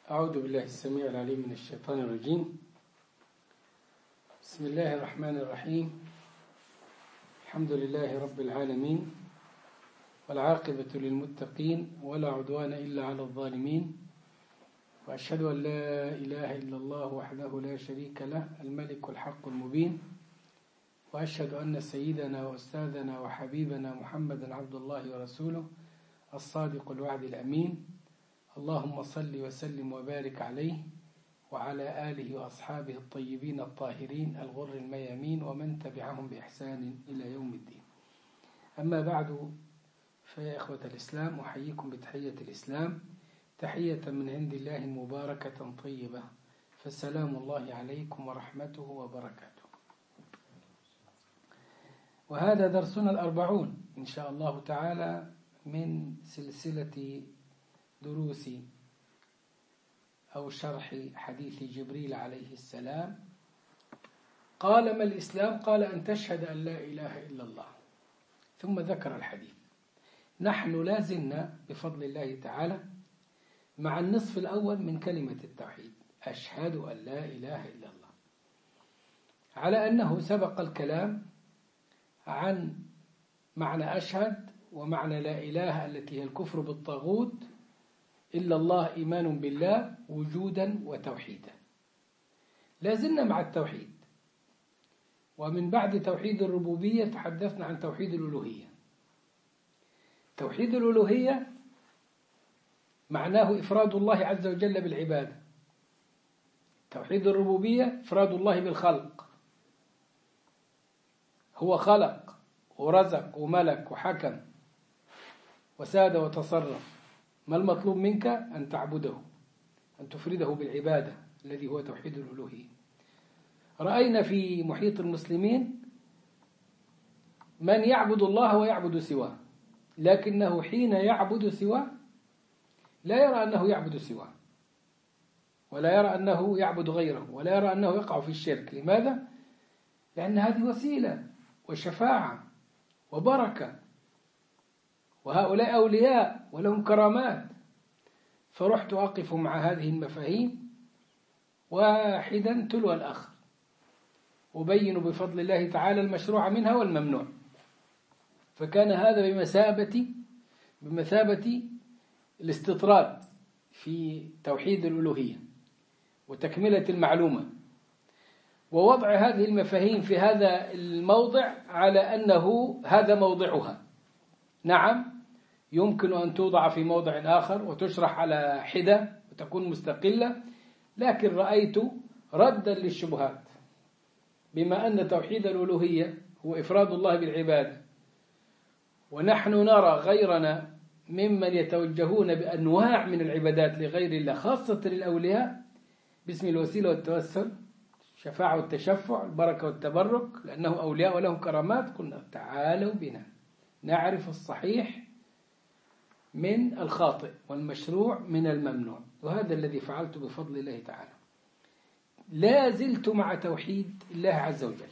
أعوذ بالله السميع العليم من الشيطان الرجيم. بسم الله الرحمن الرحيم. الحمد لله رب العالمين، والعاقبة للمتقين، ولا عدوان إلا على الظالمين، وأشهد أن لا إله إلا الله وحده لا شريك له الملك الحق المبين، وأشهد أن سيدنا وأستاذنا وحبيبنا محمدا عبد الله ورسوله الصادق الوعد الأمين. اللهم صل وسلم وبارك عليه وعلى آله وأصحابه الطيبين الطاهرين الغر الميامين ومن تبعهم بإحسان إلى يوم الدين. أما بعد، فيا إخوة الإسلام، أحييكم بتحية الإسلام، تحية من عند الله مباركة طيبة، فالسلام الله عليكم ورحمته وبركاته. وهذا درسنا 40 إن شاء الله تعالى من سلسلة دروس أو شرح حديث جبريل عليه السلام. قال: ما الإسلام؟ قال: أن تشهد أن لا إله إلا الله. ثم ذكر الحديث. نحن لا زلنا بفضل الله تعالى مع النصف الأول من كلمة التوحيد، أشهد أن لا إله إلا الله، على أنه سبق الكلام عن معنى أشهد ومعنى لا إله التي هي الكفر بالطاغوت إلا الله، إيمان بالله وجودا وتوحيدا. لازلنا مع التوحيد، ومن بعد توحيد الربوبية تحدثنا عن توحيد الألوهية. توحيد الألوهية معناه إفراد الله عز وجل بالعبادة. توحيد الربوبية إفراد الله بالخلق، هو خلق ورزق وملك وحكم وساد وتصرف. ما المطلوب منك؟ أن تعبده، أن تفرده بالعبادة، الذي هو توحيد الألوهية. رأينا في محيط المسلمين من يعبد الله ويعبد سواه، لكنه حين يعبد سواه لا يرى أنه يعبد سواه، ولا يرى أنه يعبد غيره، ولا يرى أنه يقع في الشرك. لماذا؟ لأن هذه وسيلة وشفاعة وبركة، وهؤلاء أولياء ولهم كرامات. فرحت أقف مع هذه المفاهيم واحدا تلو الآخر، أبين بفضل الله تعالى المشروع منها والممنوع. فكان هذا بمثابة الاستطراد في توحيد الألوهية وتكملة المعلومة، ووضع هذه المفاهيم في هذا الموضع على أنه هذا موضعها. نعم، يمكن أن توضع في موضع آخر وتشرح على حدة وتكون مستقلة، لكن رأيت ردا للشبهات، بما أن توحيد الألوهية هو إفراد الله بالعبادة، ونحن نرى غيرنا ممن يتوجهون بأنواع من العبادات لغير الله، خاصة للأولياء، باسم الوسيلة والتوسل، الشفاعة والتشفع، البركة والتبرك، لأنه أولياء ولهم كرامات. قلنا تعالوا بنا نعرف الصحيح من الخاطئ والمشروع من الممنوع، وهذا الذي فعلت بفضل الله تعالى. لا زلت مع توحيد الله عز وجل.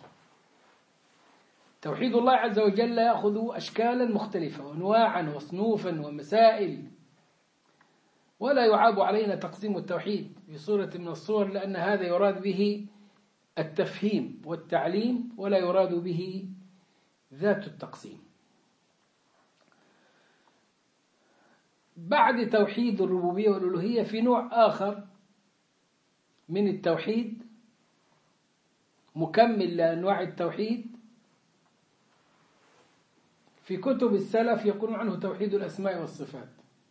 توحيد الله عز وجل يأخذ أشكالا مختلفة وأنواعا وصنوفا ومسائل، ولا يعاب علينا تقسيم التوحيد بصورة من الصور، لأن هذا يراد به التفهيم والتعليم، ولا يراد به ذات التقسيم. بعد توحيد الربوبية والألوهية في نوع آخر من التوحيد مكمل لأنواع التوحيد، في كتب السلف يقولون عنه توحيد الأسماء والصفات.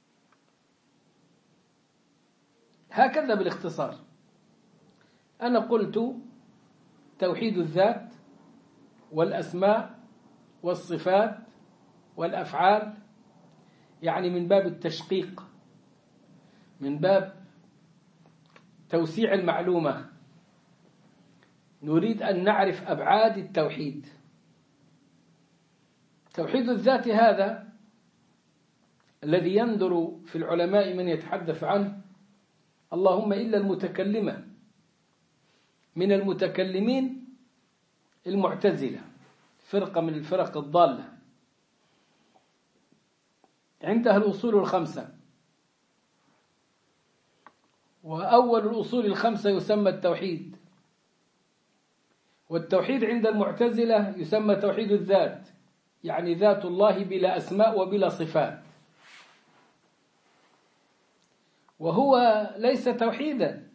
هكذا بالاختصار. أنا قلت توحيد الذات والأسماء والصفات والأفعال، يعني من باب التشقيق، من باب توسيع المعلومة، نريد أن نعرف أبعاد التوحيد. توحيد الذات هذا الذي يندر في العلماء من يتحدث عنه، اللهم إلا المتكلمة من المتكلمين المعتزلة، فرقة من الفرق الضالة، عندها الأصول الخمسة: وأول الأصول الخمسة يسمى التوحيد. والتوحيد عند المعتزلة يسمى توحيد الذات، يعني ذات الله بلا أسماء وبلا صفات، وهو ليس توحيدا،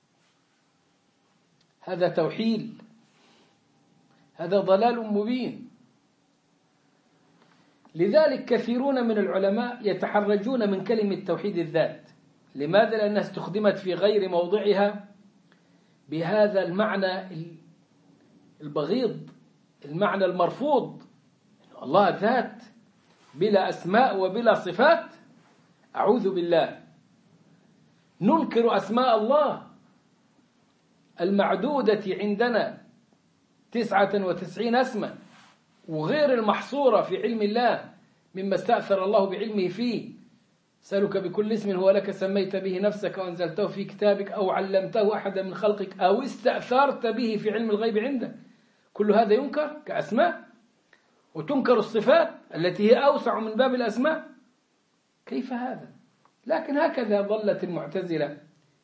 هذا توحيد، هذا ضلال مبين. لذلك كثيرون من العلماء يتحرجون من كلمة توحيد الذات. لماذا؟ لأنها استخدمت في غير موضعها بهذا المعنى البغيض، المعنى المرفوض. الله ذات بلا أسماء وبلا صفات، أعوذ بالله. ننكر أسماء الله المعدودة عندنا 99 اسما، وغير المحصورة في علم الله مما استأثر الله بعلمه فيه. سألك بكل اسم هو لك سميت به نفسك وأنزلته في كتابك أو علمته أحدا من خلقك أو استأثرت به في علم الغيب عندك. كل هذا ينكر كأسماء، وتنكر الصفات التي هي أوسع من باب الأسماء. كيف هذا؟ لكن هكذا ظلت المعتزلة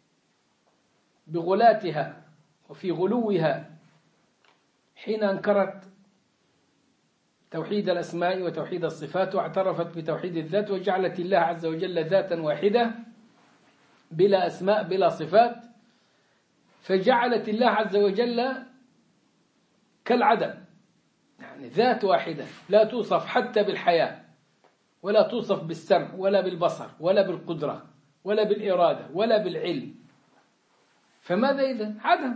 بغلاتها وفي غلوها حين أنكرت توحيد الأسماء وتوحيد الصفات، واعترفت بتوحيد الذات، وجعلت الله عز وجل ذاتا واحدة بلا أسماء بلا صفات، فجعلت الله عز وجل كالعدم، يعني ذات واحدة لا توصف حتى بالحياة، ولا توصف بالسمع ولا بالبصر ولا بالقدرة ولا بالإرادة ولا بالعلم. فماذا إذن؟ عدم.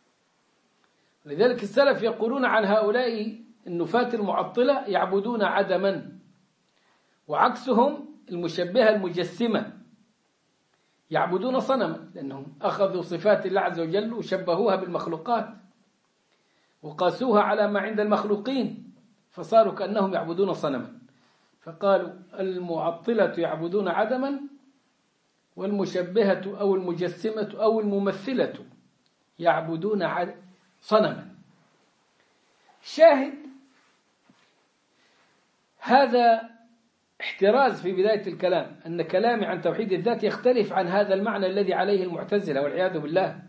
لذلك السلف يقولون عن هؤلاء النفاة المعطلة يعبدون عدما، وعكسهم المشبهة المجسمة يعبدون صنما، لأنهم أخذوا صفات الله عز وجل وشبهوها بالمخلوقات وقاسوها على ما عند المخلوقين، فصاروا كأنهم يعبدون صنما. فقالوا المعطلة يعبدون عدما، والمشبهة أو المجسمة أو الممثلة يعبدون صنما. شاهد هذا احتراز في بداية الكلام، أن كلامي عن توحيد الذات يختلف عن هذا المعنى الذي عليه المعتزلة والعياذ بالله.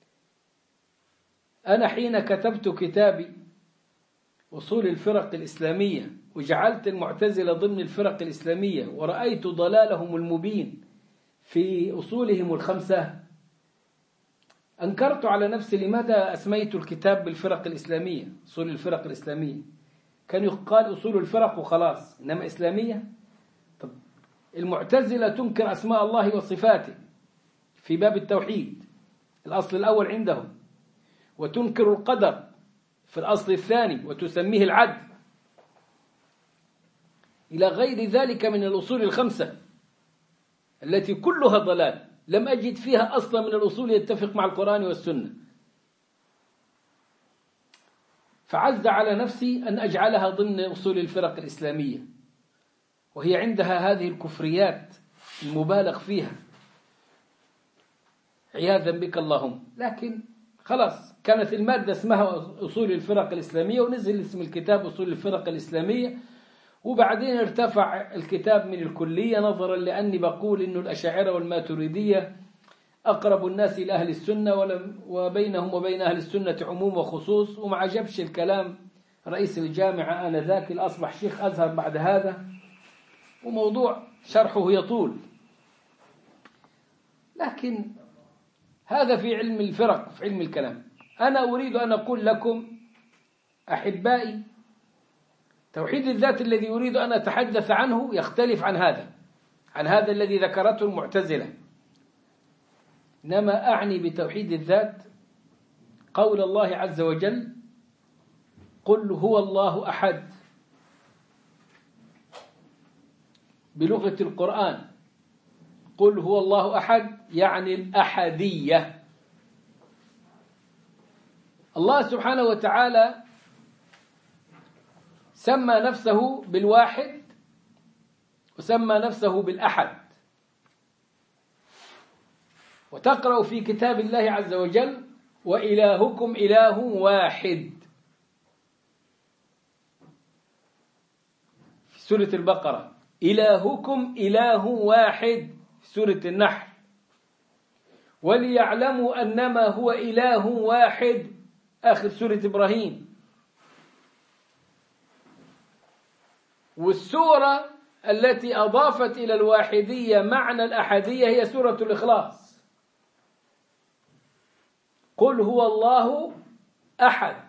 أنا حين كتبت كتابي أصول الفرق الإسلامية وجعلت المعتزلة ضمن الفرق الإسلامية ورأيت ضلالهم المبين في أصولهم الخمسة، أنكرت على نفسي لماذا أسميت الكتاب بالفرق الإسلامية، أصول الفرق الإسلامية. كان يقال أصول الفرق وخلاص، إنما إسلامية. طب المعتزلة تنكر أسماء الله وصفاته في باب التوحيد الأصل الأول عندهم، وتنكر القدر في الأصل الثاني وتسميه العدل، إلى غير ذلك من الأصول الخمسة التي كلها ضلال، لم أجد فيها أصلا من الأصول يتفق مع القرآن والسنة. فعز على نفسي أن أجعلها ضمن أصول الفرق الإسلامية، وهي عندها هذه الكفريات المبالغ فيها عياذا بك اللهم. لكن خلاص كانت المادة اسمها أصول الفرق الإسلامية، ونزل اسم الكتاب أصول الفرق الإسلامية، وبعدين ارتفع الكتاب من الكلية نظرا لأني بقول إنه الأشاعرة والماتريدية أقرب الناس إلى أهل السنة، وبينهم وبين أهل السنة عموم وخصوص. وما عجبش الكلام رئيس الجامعة آنذاك، أصبح شيخ أزهر بعد هذا، وموضوع شرحه يطول. لكن هذا في علم الفرق، في علم الكلام. أنا أريد أن أقول لكم أحبائي، توحيد الذات الذي أريد أن أتحدث عنه يختلف عن هذا الذي ذكرته المعتزلة. إنما أعني بتوحيد الذات قول الله عز وجل: قل هو الله أحد. بلغة القرآن قل هو الله أحد يعني الأحدية. الله سبحانه وتعالى سمى نفسه بالواحد وسمى نفسه بالأحد. وتقرأ في كتاب الله عز وجل: وإلهكم إله واحد، في سورة البقرة. إلهكم إله واحد في سورة النحل. وليعلموا أنما هو إله واحد، آخر سورة إبراهيم. والسورة التي أضافت إلى الواحدية معنى الأحدية هي سورة الإخلاص. قل هو الله أحد.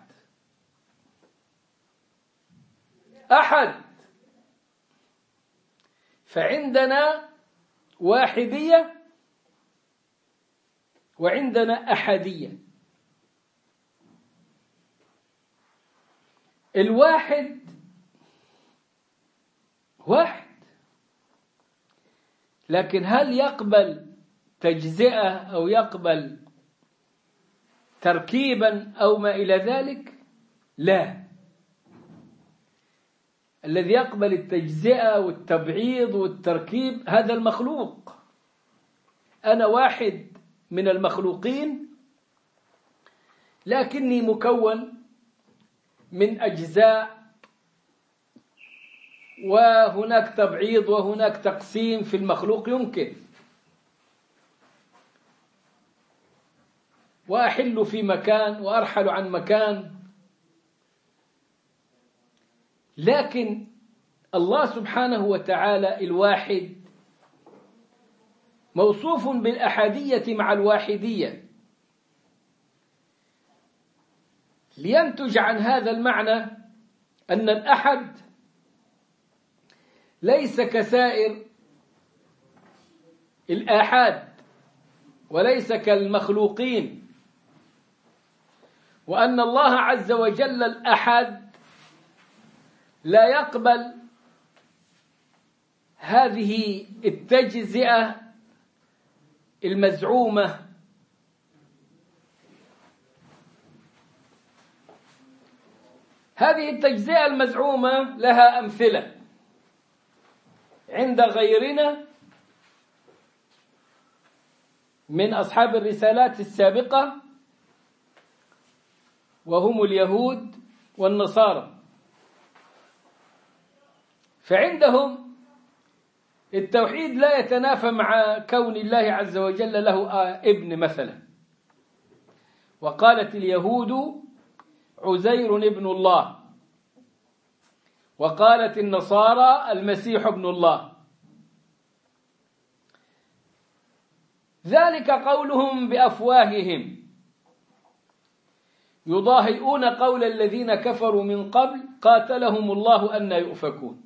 أحد. فعندنا واحدية وعندنا أحدية. الواحد واحد، لكن هل يقبل تجزئة أو يقبل تركيبا أو ما إلى ذلك؟ لا. الذي يقبل التجزئة والتبعيض والتركيب هذا المخلوق. أنا واحد من المخلوقين، لكني مكون من أجزاء، وهناك تبعيض وهناك تقسيم في المخلوق يمكن، وأحل في مكان وأرحل عن مكان. لكن الله سبحانه وتعالى الواحد موصوف بالأحدية مع الواحدية، لينتج عن هذا المعنى أن الأحد ليس كسائر الآحاد وليس كالمخلوقين، وأن الله عز وجل الأحد لا يقبل هذه التجزئة المزعومة. هذه التجزئة المزعومة لها أمثلة عند غيرنا من أصحاب الرسالات السابقة، وهم اليهود والنصارى. فعندهم التوحيد لا يتنافى مع كون الله عز وجل له ابن مثلا. وقالت اليهود عزير ابن الله، وقالت النصارى المسيح ابن الله. ذلك قولهم بأفواههم يضاهئون قول الذين كفروا من قبل قاتلهم الله أن يؤفكون.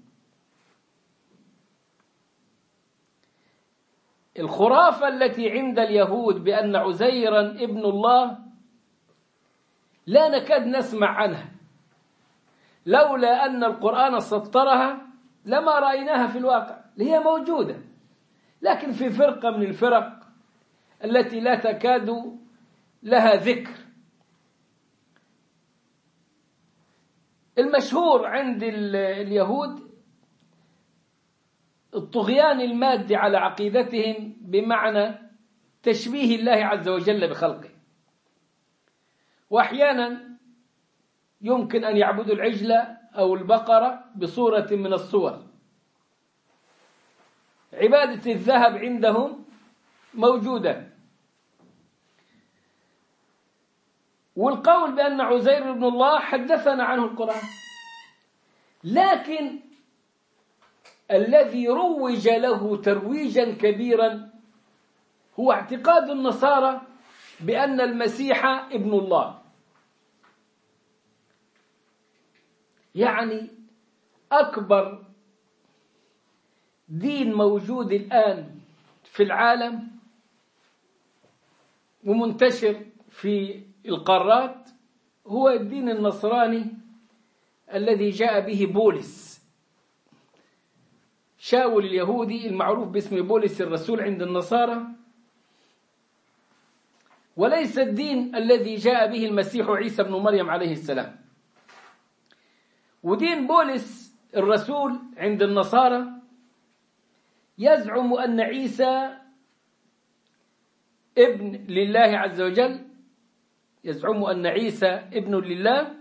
الخرافة التي عند اليهود بأن عزيرا ابن الله لا نكاد نسمع عنها، لولا أن القرآن سطرها لما رأيناها في الواقع. هي موجودة لكن في فرقة من الفرق التي لا تكاد لها ذكر. المشهور عند اليهود الطغيان المادي على عقيدتهم، بمعنى تشبيه الله عز وجل بخلقه. وأحيانا يمكن أن يعبدوا العجلة أو البقرة بصورة من الصور. عبادة الذهب عندهم موجودة. والقول بأن عزير بن الله حدثنا عنه القرآن، لكن الذي روج له ترويجا كبيرا هو اعتقاد النصارى بأن المسيح ابن الله. يعني أكبر دين موجود الآن في العالم ومنتشر في القارات هو الدين النصراني الذي جاء به بولس، شاول اليهودي المعروف باسم بولس الرسول عند النصارى، وليس الدين الذي جاء به المسيح عيسى بن مريم عليه السلام. ودين بولس الرسول عند النصارى يزعم أن عيسى ابن لله عز وجل، يزعم أن عيسى ابن لله.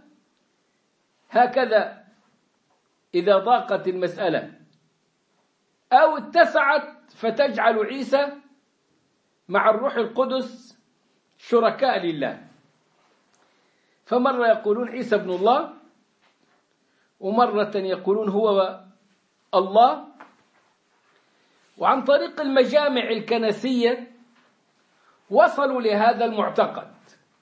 هكذا إذا ضاقت المسألة أو اتسعت فتجعل عيسى مع الروح القدس شركاء لله، فمرة يقولون عيسى ابن الله، ومرة يقولون هو الله. وعن طريق المجامع الكنسية وصلوا لهذا المعتقد: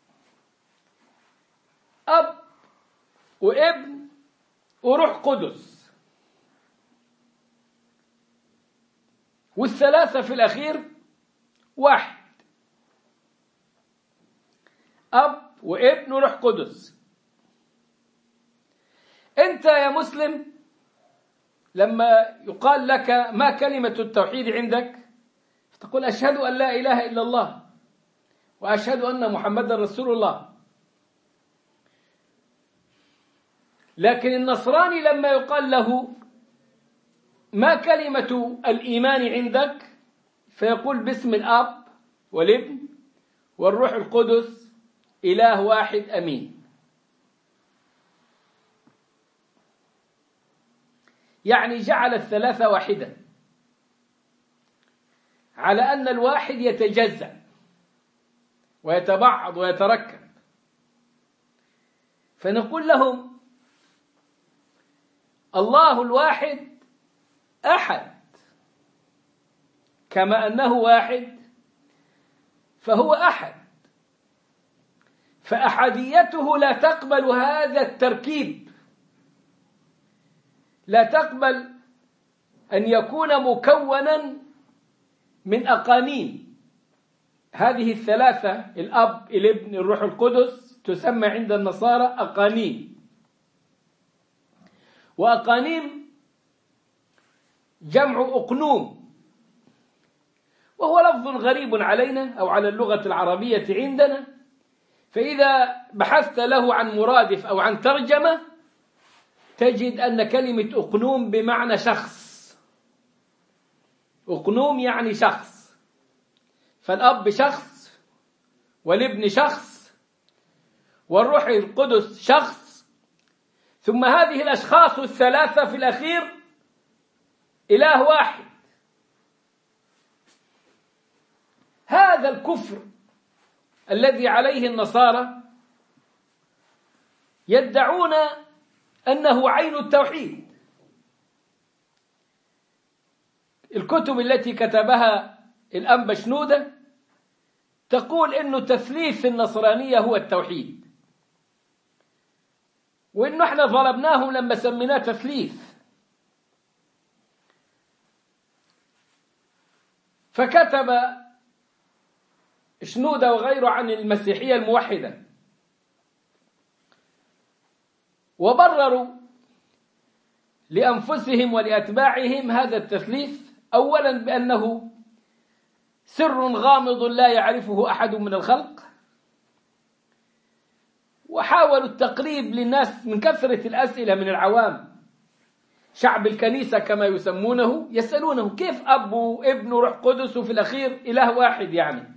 أب وابن وروح قدس، والثلاثة في الأخير واحد، أب وابن وروح قدس. أنت يا مسلم لما يقال لك ما كلمة التوحيد عندك، تقول أشهد أن لا إله إلا الله وأشهد أن محمدا رسول الله. لكن النصراني لما يقال له ما كلمة الإيمان عندك، فيقول باسم الآب والابن والروح القدس إله واحد أمين. يعني جعل الثلاثة واحدة، على أن الواحد يتجزأ ويتبعض ويتركب. فنقول لهم الله الواحد أحد، كما أنه واحد فهو أحد، فأحديته لا تقبل هذا التركيب، لا تقبل أن يكون مكونا من أقانيم. هذه الثلاثة الأب الابن الروح القدس تسمى عند النصارى أقانيم. وأقانيم جمع أقنوم، وهو لفظ غريب علينا أو على اللغة العربية عندنا، فإذا بحثت له عن مرادف أو عن ترجمة تجد أن كلمة أقنوم بمعنى شخص. أقنوم يعني شخص، فالأب شخص والابن شخص والروح القدس شخص، ثم هذه الأشخاص الثلاثة في الأخير إله واحد. هذا الكفر الذي عليه النصارى يدعون أنه عين التوحيد. الكتب التي كتبها الأنبا شنودة تقول إنه تثليث النصرانية هو التوحيد، وإنه إحنا ظلمناهم لما سميناه تثليث. فكتب شنودة وغيره عن المسيحية الموحدة، وبرروا لأنفسهم ولأتباعهم هذا التثليث أولا بأنه سر غامض لا يعرفه أحد من الخلق، وحاولوا التقريب للناس من كثرة الأسئلة من العوام، شعب الكنيسة كما يسمونه، يسألونه كيف أب وابن وروح قدس وفي الأخير إله واحد يعني.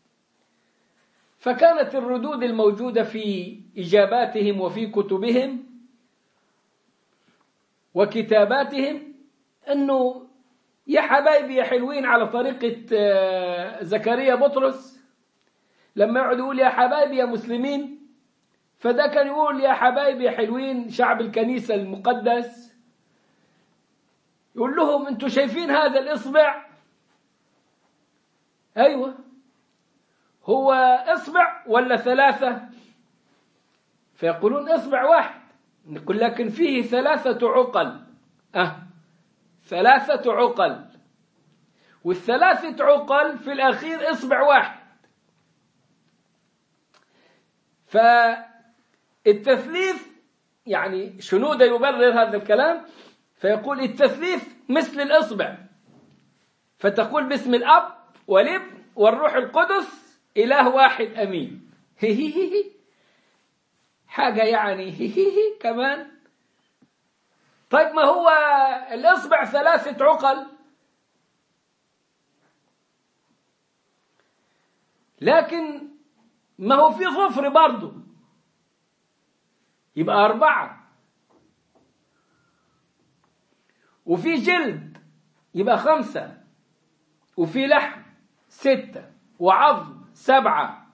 فكانت الردود الموجودة في إجاباتهم وفي كتبهم وكتاباتهم أنه يا حبايبي يا حلوين، على طريقة زكريا بطرس لما يقعد يقول يا حبايبي يا مسلمين، فده كان يقول يا حبايبي يا حلوين شعب الكنيسة المقدس، يقول لهم انتوا شايفين هذا الإصبع؟ أيوة، هو إصبع ولا ثلاثة؟ فيقولون إصبع واحد. نقول لكن فيه ثلاثة عقل. ثلاثة عقل، والثلاثة عقل في الأخير إصبع واحد. فالتثليث يعني شنودة يبرر هذا الكلام، فيقول التثليث مثل الإصبع، فتقول باسم الأب والابن والروح القدس إله واحد أمين. حاجة يعني كمان. طيب ما هو الإصبع ثلاثة عقل، لكن ما هو في ظفر برضه يبقى 4، وفي جلد يبقى 5، وفي لحم 6، وعظم 7،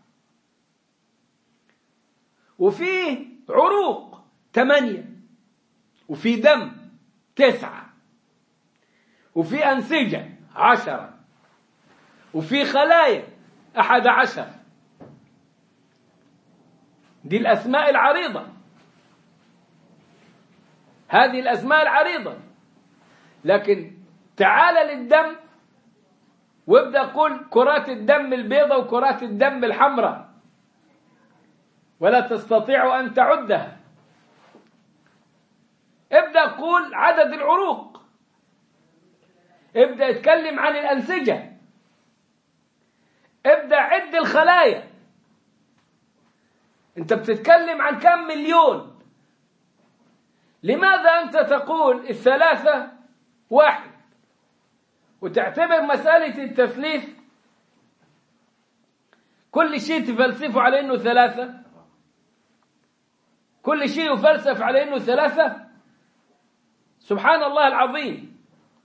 وفيه عروق 8، وفيه دم 9، وفيه أنسجة 10، وفيه خلايا 11. دي الأسماء العريضة، هذه الأسماء العريضة. لكن تعال للدم وابدأ قل كرات الدم البيضاء وكرات الدم الحمراء، ولا تستطيع أن تعدها. ابدأ قل عدد العروق، ابدأ اتكلم عن الأنسجة، ابدأ عد الخلايا. انت بتتكلم عن كم مليون؟ لماذا أنت تقول 3 1 وتعتبر مسألة التثليث كل شيء تفلسفه على أنه 3؟ كل شيء يفلسف على أنه 3؟ سبحان الله العظيم.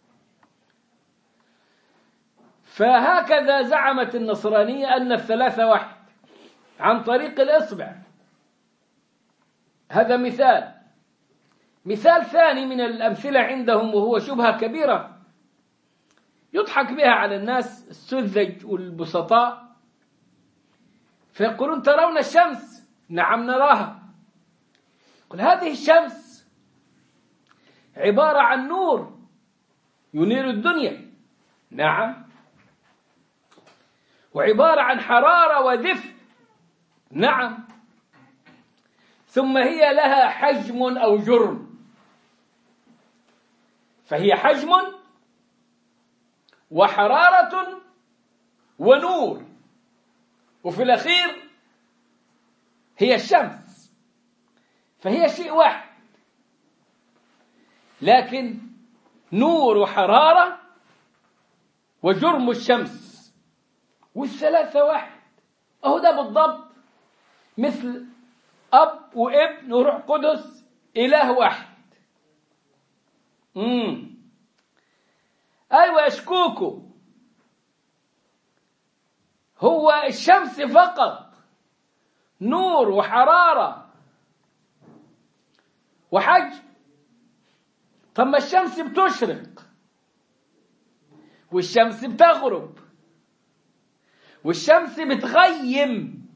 فهكذا زعمت النصرانية أن 3 1 عن طريق الإصبع. هذا مثال. مثال ثاني من الأمثلة عندهم، وهو شبهة كبيرة يضحك بها على الناس السذج والبسطاء، فيقولون ترون الشمس؟ نعم نراها. قل هذه الشمس عبارة عن نور ينير الدنيا، نعم، وعبارة عن حرارة ودفء، نعم، ثم هي لها حجم أو جرم، فهي حجم وحرارة ونور، وفي الأخير هي الشمس، فهي شيء واحد، لكن نور وحرارة وجرم الشمس والثلاثة واحد. أهو ده بالضبط مثل أب وابن وروح قدس إله واحد. أيوة أشكوكوا، هو الشمس فقط نور وحرارة وحجم؟ طب ما الشمس بتشرق والشمس بتغرب والشمس بتغيم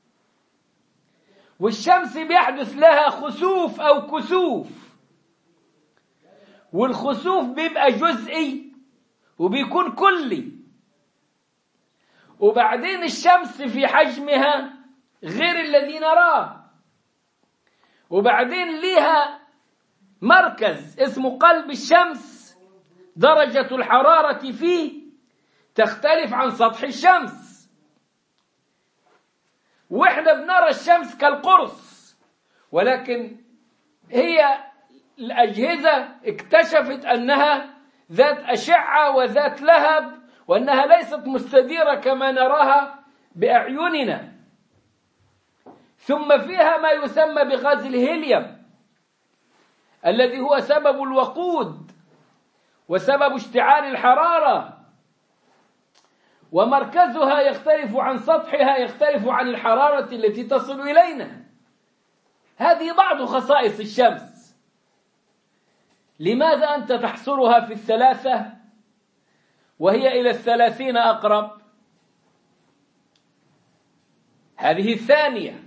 والشمس بيحدث لها خسوف أو كسوف، والخسوف بيبقى جزئي وبيكون كلي، وبعدين الشمس في حجمها غير الذي نراه، وبعدين لها مركز اسمه قلب الشمس درجة الحرارة فيه تختلف عن سطح الشمس، واحنا بنرى الشمس كالقرص، ولكن هي الأجهزة اكتشفت أنها ذات أشعة وذات لهب، وأنها ليست مستديرة كما نراها بأعيننا. ثم فيها ما يسمى بغاز الهيليوم الذي هو سبب الوقود وسبب اشتعال الحرارة، ومركزها يختلف عن سطحها، يختلف عن الحرارة التي تصل إلينا. هذه بعض خصائص الشمس. لماذا أنت تحصرها في 3 وهي إلى 30 أقرب؟ هذه الثانية.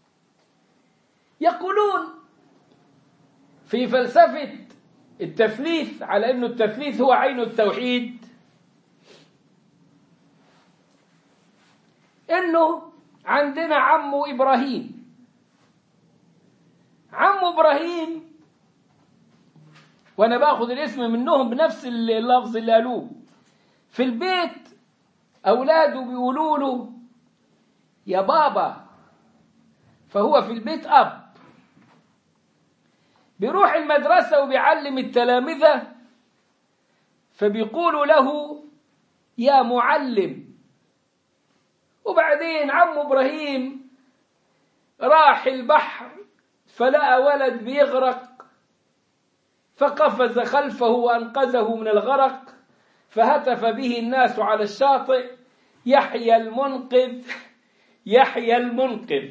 يقولون في فلسفة التثليث على أن التثليث هو عين التوحيد، إنه عندنا عمو إبراهيم. عمو إبراهيم، وأنا باخذ الاسم منهم بنفس اللفظ اللي قالوه في البيت، أولاده بيقولوا له يا بابا، فهو في البيت أب، بيروح المدرسة وبيعلم التلامذة فبيقولوا له يا معلم. وبعدين عم إبراهيم راح البحر فلقى ولد بيغرق فقفز خلفه وأنقذه من الغرق، فهتف به الناس على الشاطئ يحيى المنقذ، يحيى المنقذ.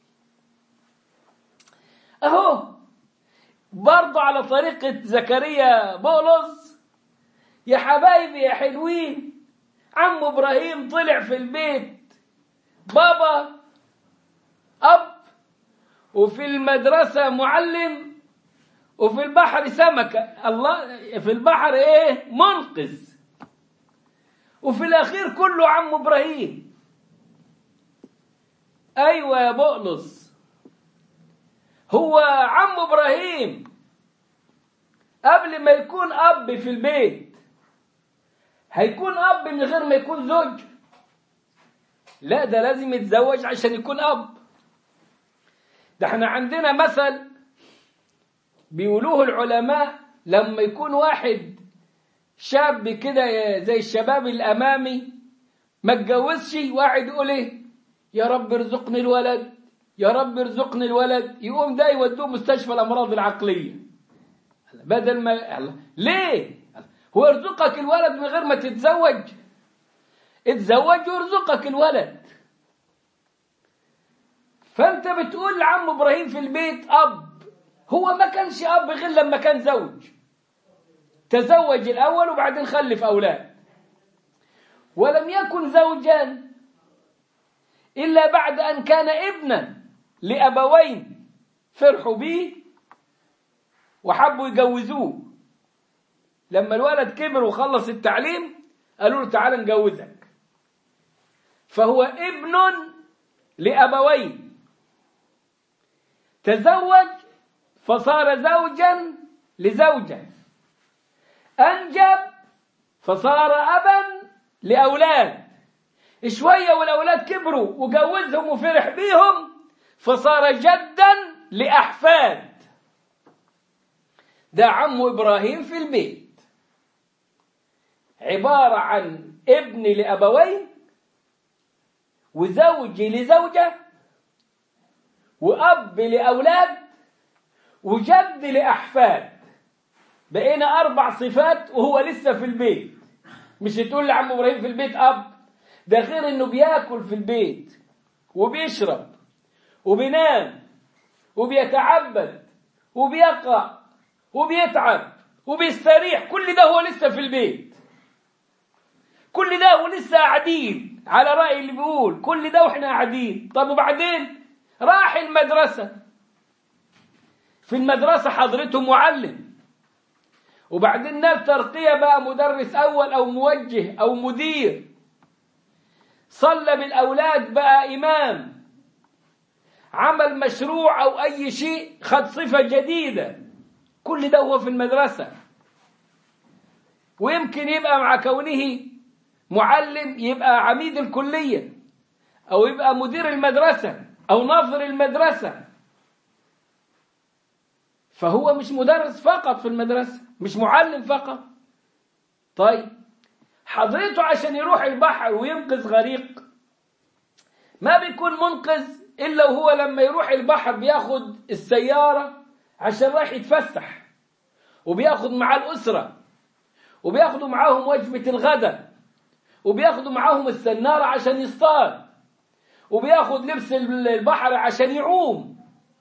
أهو برضو على طريقة زكريا بولس. يا حبايبي يا حلوين، عم إبراهيم طلع في البيت بابا أب، وفي المدرسة معلم، وفي البحر سمكة. الله، في البحر إيه؟ منقذ. وفي الأخير كله عم إبراهيم. أيوة يا بولس، هو عم إبراهيم قبل ما يكون أب في البيت هيكون أب من غير ما يكون زوج؟ لا، ده لازم يتزوج عشان يكون أب. ده احنا عندنا مثل بيقولوه العلماء، لما يكون واحد شاب كده زي الشباب الأمامي ما اتجوزش، واحد يقول ايه؟ يا رب ارزقني الولد، يا رب ارزقني الولد، يقوم ده يودوه مستشفى الأمراض العقلية بدل ما. ليه؟ هو يرزقك الولد من غير ما تتزوج؟ اتزوج ويرزقك الولد. فانت بتقول عم ابراهيم في البيت اب، هو ما كانش اب غير لما كان زوج، تزوج الاول وبعدين خلف اولاد، ولم يكن زوجا الا بعد ان كان ابنا لابوين فرحوا به وحبوا يجوزوه. لما الولد كبر وخلص التعليم قالوا له تعال نجوزك، فهو ابن لأبوين، تزوج فصار زوجا لزوجة، أنجب فصار أبا لأولاد، شوية والأولاد كبروا وجوزهم وفرح بيهم فصار جدا لأحفاد. ده عم إبراهيم في البيت، عبارة عن ابن لأبوين وزوج لزوجة وأب لأولاد وجد لأحفاد. بقينا 4 صفات وهو لسه في البيت. مش تقول لعم إبراهيم في البيت أب، ده غير إنه بياكل في البيت وبيشرب وبينام وبيتعبد وبيقرأ وبيتعب وبيستريح، كل ده هو لسه في البيت. كل ده ولسه قاعدين، على رأي اللي بيقول كل ده واحنا قاعدين. طب وبعدين راح المدرسة، في المدرسة حضرته معلم، وبعدين نال ترقية بقى مدرس أول أو موجه أو مدير، صلى بالأولاد بقى إمام، عمل مشروع أو أي شيء خد صفة جديدة. كل ده هو في المدرسة. ويمكن يبقى مع كونه معلم يبقى عميد الكلية أو يبقى مدير المدرسة أو ناظر المدرسة. فهو مش مدرس فقط في المدرسة، مش معلم فقط. طيب حضرته عشان يروح البحر وينقذ غريق ما بيكون منقذ إلا وهو لما يروح البحر بياخد السيارة عشان رايح يتفسح، وبياخد معاه الأسرة، وبياخدوا معاهم وجبة الغداء، وبياخدوا معاهم السنارة عشان يصطاد، وبياخد لبس البحر عشان يعوم.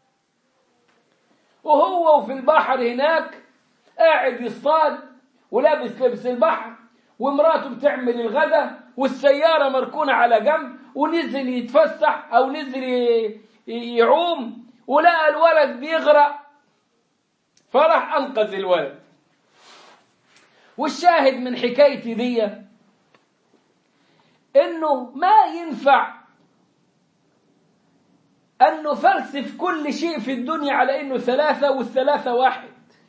وهو في البحر هناك قاعد يصطاد ولابس لبس البحر، ومراته بتعمل الغداء، والسيارة مركونة على جنب، ونزل يتفسح أو نزل يعوم ولقى الولد بيغرق فراح أنقذ الولد. والشاهد من حكايتي دي إنه ما ينفع أن نفلسف كل شيء في الدنيا على إنه 3 والثلاثة واحد.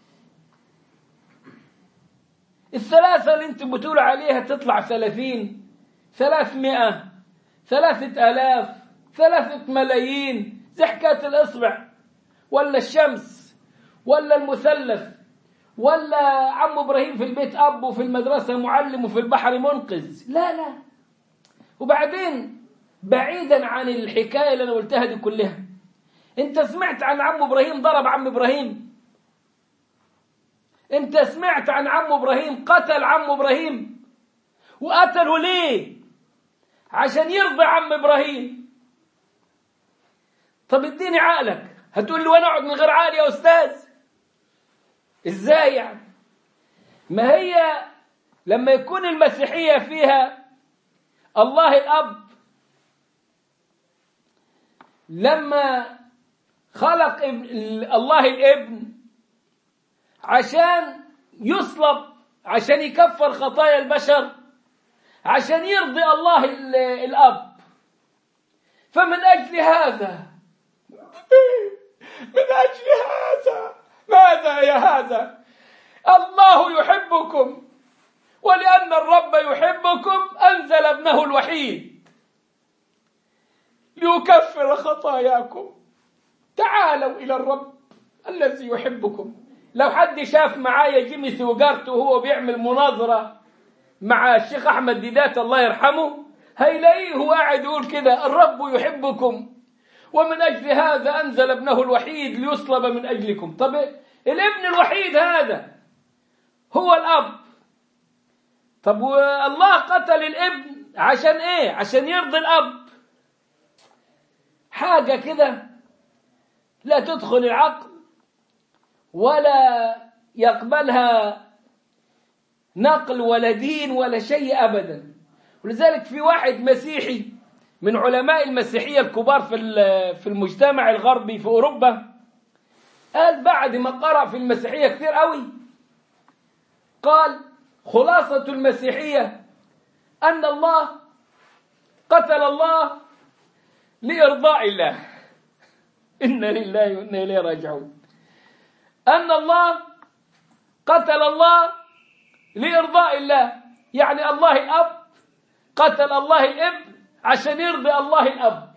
3 اللي انتم بتقولوا عليها تطلع 30 300 3000 3 ملايين، زي حكاية الإصبع ولا الشمس ولا المثلث ولا عم إبراهيم في البيت أب وفي المدرسة معلم وفي البحر منقذ. لا. وبعدين بعيدا عن الحكاية اللي أنا قلتها دي كلها، أنت سمعت عن عم إبراهيم ضرب عم إبراهيم؟ أنت سمعت عن عم إبراهيم قتل عم إبراهيم؟ وقتله ليه؟ عشان يرضي عم إبراهيم. طب اديني عقلك، هتقول لي وانا اقعد من غير عقل يا أستاذ؟ ازاي يعني؟ ما هي لما يكون المسيحية فيها الله الأب لما خلق الله الابن عشان يصلب، عشان يكفر خطايا البشر، عشان يرضي الله الأب. فمن أجل هذا ماذا يا هذا؟ الله يحبكم، ولأن الرب يحبكم أنزل ابنه الوحيد ليكفر خطاياكم. تعالوا إلى الرب الذي يحبكم. لو حد شاف معايا جيمي سوغارت وهو بيعمل مناظرة مع الشيخ أحمد ديدات الله يرحمه، هيلاقيه هو قاعد يقول كده: الرب يحبكم ومن أجل هذا أنزل ابنه الوحيد ليصلب من أجلكم. طب الابن الوحيد هذا هو الأب. طب والله قتل الابن عشان إيه؟ عشان يرضي الأب. حاجة كده لا تدخل العقل ولا يقبلها نقل ولا دين ولا شيء أبدا. ولذلك في واحد مسيحي من علماء المسيحية الكبار في المجتمع الغربي في أوروبا، قال بعد ما قرأ في المسيحية كثير قوي، قال: خلاصة المسيحية أن الله قتل الله لإرضاء الله. إنا لله وإنا إليه راجعون. أن الله قتل الله لإرضاء الله، يعني الله الأب قتل الله الابن عشان يرضي الله الأب.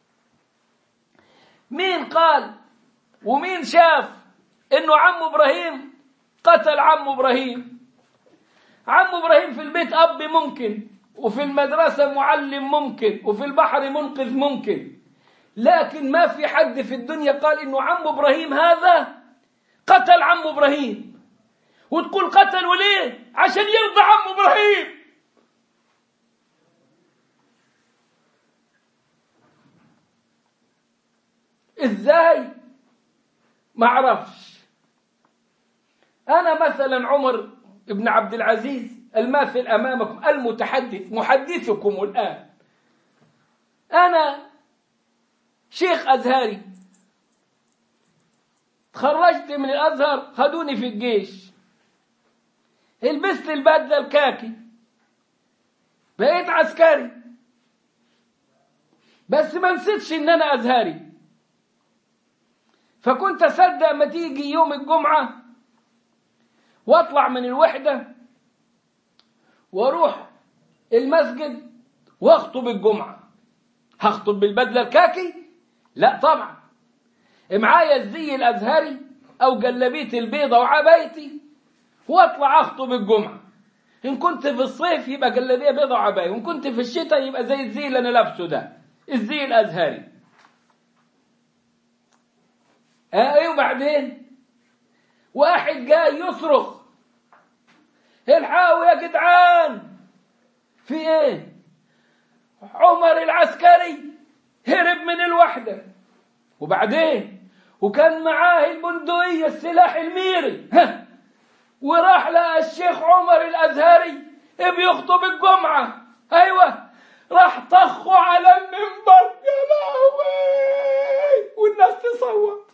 مين قال ومين شاف إنه عم إبراهيم قتل عم إبراهيم؟ عم إبراهيم في البيت أب ممكن، وفي المدرسة معلم ممكن، وفي البحر منقذ ممكن، لكن ما في حد في الدنيا قال إنه عم إبراهيم هذا قتل عم إبراهيم. وتقول قتلوا ليه؟ عشان يرضى عم إبراهيم. إزاي؟ ما أعرفش. أنا مثلا عمر ابن عبد العزيز الماثل أمامكم المتحدث محدثكم الآن، أنا شيخ أزهري، تخرجت من الأزهر، خدوني في الجيش، لبست البدلة الكاكي، بقيت عسكري، بس ما نسيتش إن أنا أزهري. فكنت أصدق ما تيجي يوم الجمعة واطلع من الوحدة واروح المسجد واخطب الجمعة. هخطب بالبدلة الكاكي؟ لا طبعا، معايا الزي الأزهري أو جلبيتي البيضة وعبايتي واطلع اخطب الجمعة. إن كنت في الصيف يبقى جلبية بيضة وعباية، وإن كنت في الشتاء يبقى زي الزي اللي أنا لابسه ده، الزي الأزهري. وبعدين واحد جاي يصرخ: الحقوا يا جدعان، في ايه؟ عمر العسكري هرب من الوحدة. وبعدين وكان معاه البندقية السلاح الميري، وراح لقى الشيخ عمر الأزهري بيخطب الجمعة. ايوه، راح طخوا على المنبر، يا لهوي، والناس تصوت.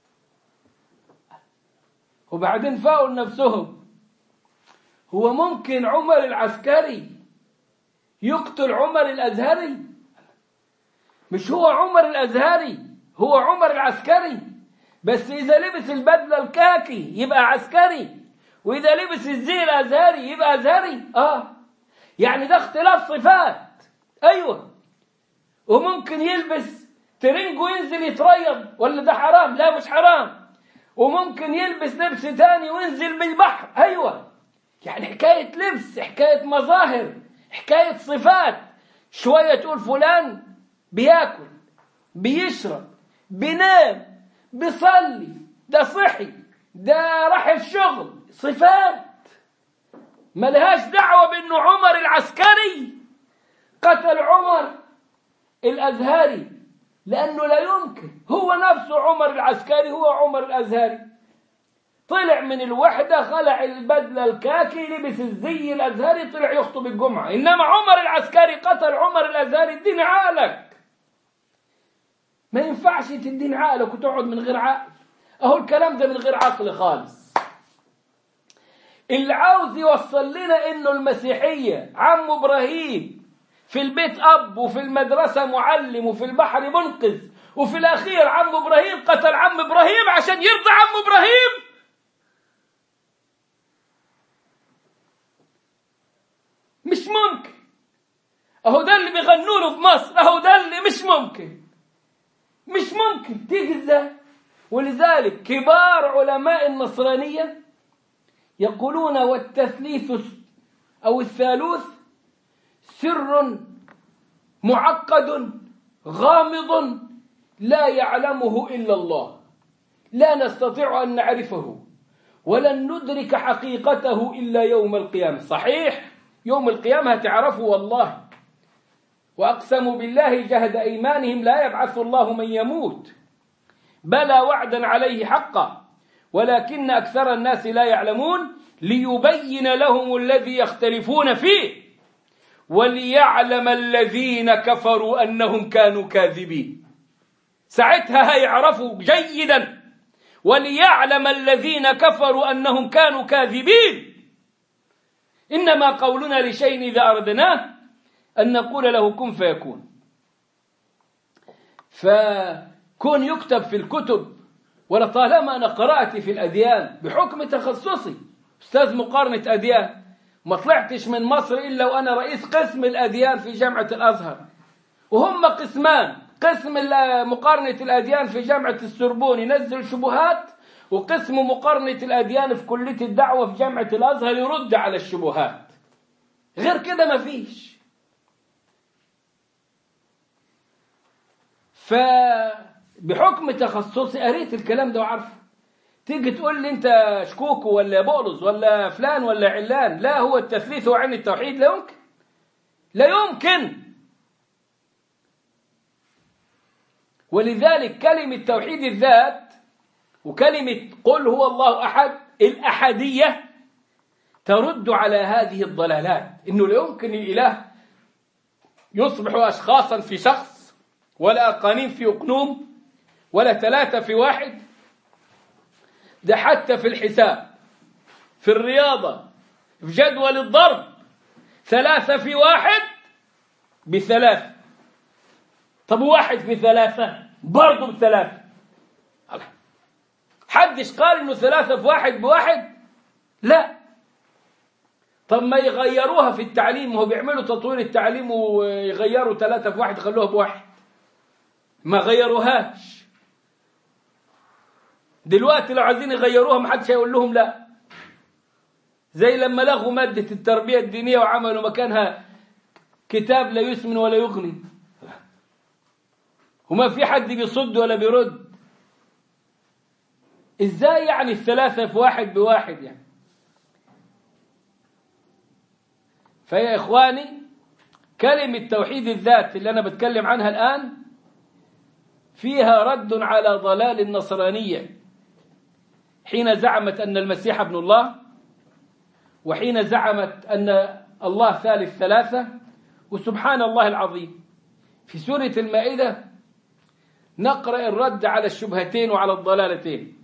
وبعدين فاقوا لنفسهم: هو ممكن عمر العسكري يقتل عمر الأزهري؟ مش هو عمر الأزهري، هو عمر العسكري، بس إذا لبس البدلة الكاكي يبقى عسكري، وإذا لبس الزي الأزهري يبقى أزهري. يعني ده اختلاف صفات. أيوة، وممكن يلبس ترنج وينزل يتريض، ولا ده حرام؟ لا مش حرام. وممكن يلبس لبس تاني وينزل بالبحر. أيوة، يعني حكاية لبس، حكاية مظاهر، حكاية صفات. شوية تقول فلان بياكل، بيشرب، بينام، بيصلي، ده صحي، ده راح الشغل. صفات ملهاش دعوة بأنه عمر العسكري قتل عمر الأزهري لأنه لا يمكن، هو نفسه عمر العسكري هو عمر الأزهري، طلع من الوحدة خلع البدلة الكاكي لبس الزي الأزهري طلع يخطب الجمعة. إنما عمر العسكري قتل عمر الأزهري. اديني عقلك، ما ينفعش تدين عقلك وتقعد من غير عقل. أهو الكلام ده من غير عقل خالص. اللي عاوز يوصل لنا إنه المسيحية عم إبراهيم في البيت أب وفي المدرسة معلم وفي البحر منقذ وفي الأخير عم إبراهيم قتل عم إبراهيم عشان يرضى عم إبراهيم، مش ممكن. أهو ده اللي بيغنوا له في مصر، أهو ده اللي مش ممكن، مش ممكن تيجي إزاي. ولذلك كبار علماء النصرانية يقولون والتثليث أو الثالوث سر معقد غامض لا يعلمه إلا الله، لا نستطيع أن نعرفه ولن ندرك حقيقته إلا يوم القيامة. صحيح يوم القيامة تعرفوا والله، وأقسموا بالله جهد أيمانهم لا يبعث الله من يموت، بلى وعدا عليه حقا ولكن أكثر الناس لا يعلمون، ليبين لهم الذي يختلفون فيه وليعلم الذين كفروا أنهم كانوا كاذبين. ساعتها هيعرفوا جيدا، وليعلم الذين كفروا أنهم كانوا كاذبين. إنما قولنا لشيء إذا أردناه أن نقول له كن فيكون. فكون يكتب في الكتب، ولطالما أنا قرأت في الأديان بحكم تخصصي أستاذ مقارنة أديان، ما طلعتش من مصر إلا وأنا رئيس قسم الأديان في جامعة الأزهر، وهم قسمان، قسم مقارنة الأديان في جامعة السوربون ينزل شبهات، وقسم مقارنة الأديان في كلية الدعوة في جامعة الأزهر يرد على الشبهات. غير كده ما فيش. فبحكم تخصصي قريت الكلام ده وعارفه. تيجي تقول لي انت شكوكو ولا بولس ولا فلان ولا علان، لا، هو التثليث وعين التوحيد لا يمكن، لا يمكن. ولذلك كلمة توحيد الذات وكلمة قل هو الله أحد الأحدية ترد على هذه الضلالات، إنه لا يمكن الإله يصبح أشخاصا في شخص، ولا أقانيم في أقنوم، ولا ثلاثة في واحد. ده حتى في الحساب، في الرياضة، في جدول الضرب، ثلاثة في واحد بثلاثة. طب واحد في ثلاثة برضو بثلاثة. حدش قال إنه ثلاثة في واحد بواحد؟ لا. طب ما يغيروها في التعليم، هو بيعملوا تطوير التعليم ويغيروا ثلاثة في واحد خلوها بواحد، ما غيروهاش. دلوقتي لو عايزين يغيروها ما حدش هيقول لهم لا. زي لما لغوا مادة التربية الدينية وعملوا مكانها كتاب لا يسمن ولا يغني، وما في حد بيصد ولا بيرد. ازاي يعني الثلاثة في واحد بواحد يعني؟ فيا إخواني كلمة توحيد الذات اللي أنا بتكلم عنها الآن فيها رد على ضلال النصرانية حين زعمت أن المسيح ابن الله، وحين زعمت أن الله ثالث ثلاثة. وسبحان الله العظيم في سورة المائدة نقرأ الرد على الشبهتين وعلى الضلالتين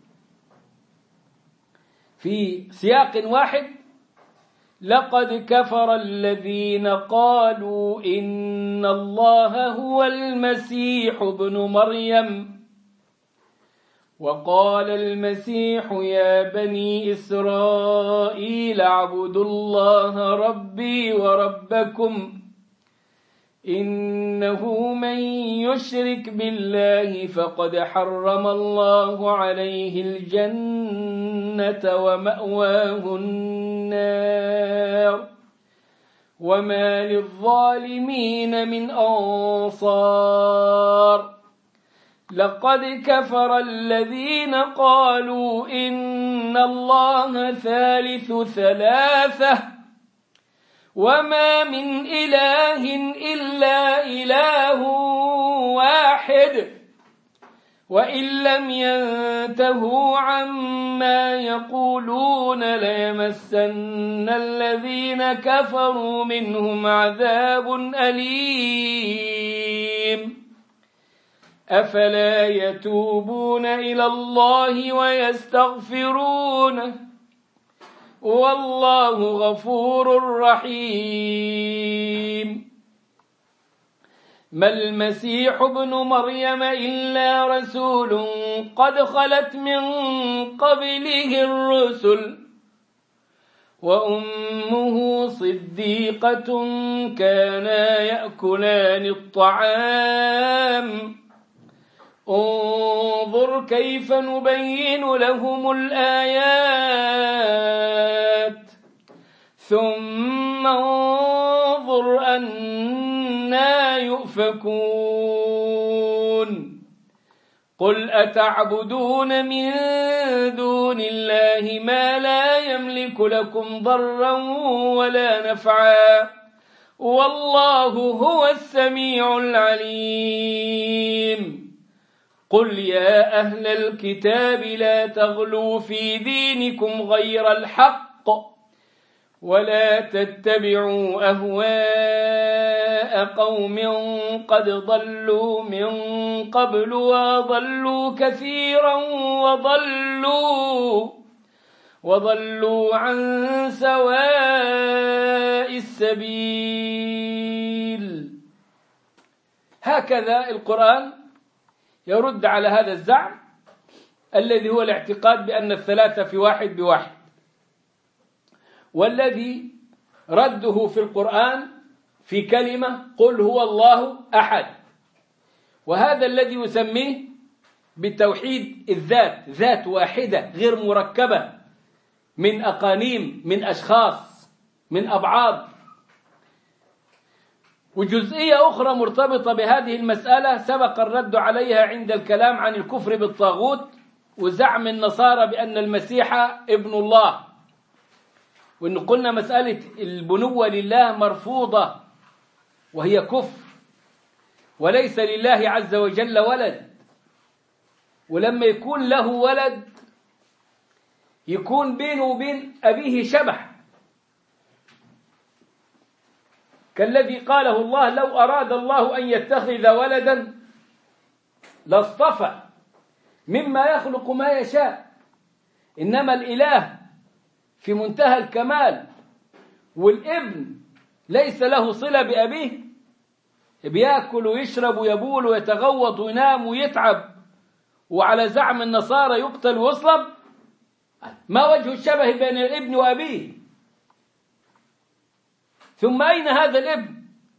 في سياق واحد: لقد كفر الذين قالوا إن الله هو المسيح ابن مريم وقال المسيح يا بني إسرائيل اعبدوا الله ربي وربكم إنه من يشرك بالله فقد حرم الله عليه الجنة ومأواه النار وما للظالمين من أنصار. لقد كفر الذين قالوا إن الله ثالث ثلاثة وما من إله إلا إله واحد وإن لم ينتهوا عما يقولون ليمسن الذين كفروا منهم عذاب أليم أفلا يتوبون إلى الله ويستغفرونه والله غفور رحيم ما المسيح ابن مريم إلا رسول قد خلت من قبله الرسل وأمه صديقة كانا يأكلان الطعام انظر كيف نبين لهم الآيات ثم انظر أنى يؤفكون قل أتعبدون من دون الله ما لا يملك لكم ضرا ولا نفعا والله هو السميع العليم قل يا أهل الكتاب لا تغلوا في دينكم غير الحق ولا تتبعوا أهواء قوم قد ضلوا من قبل وضلوا كثيرا وضلوا عن سواء السبيل. هكذا القرآن يرد على هذا الزعم الذي هو الاعتقاد بأن الثلاثة في واحد بواحد، والذي رده في القرآن في كلمة قل هو الله أحد، وهذا الذي يسميه بتوحيد الذات، ذات واحدة غير مركبة من أقانيم، من أشخاص، من أبعاد. وجزئية أخرى مرتبطة بهذه المسألة سبق الرد عليها عند الكلام عن الكفر بالطاغوت وزعم النصارى بأن المسيح ابن الله، وإن قلنا مسألة البنوة لله مرفوضة وهي كفر، وليس لله عز وجل ولد، ولما يكون له ولد يكون بينه وبين أبيه شبه، كالذي قاله الله لو أراد الله أن يتخذ ولدا لاصطفى مما يخلق ما يشاء، إنما الإله في منتهى الكمال، والابن ليس له صلة بأبيه، بيأكل ويشرب ويبول ويتغوط وينام ويتعب، وعلى زعم النصارى يقتل ويصلب. ما وجه الشبه بين الابن وأبيه؟ ثم أين هذا الابن؟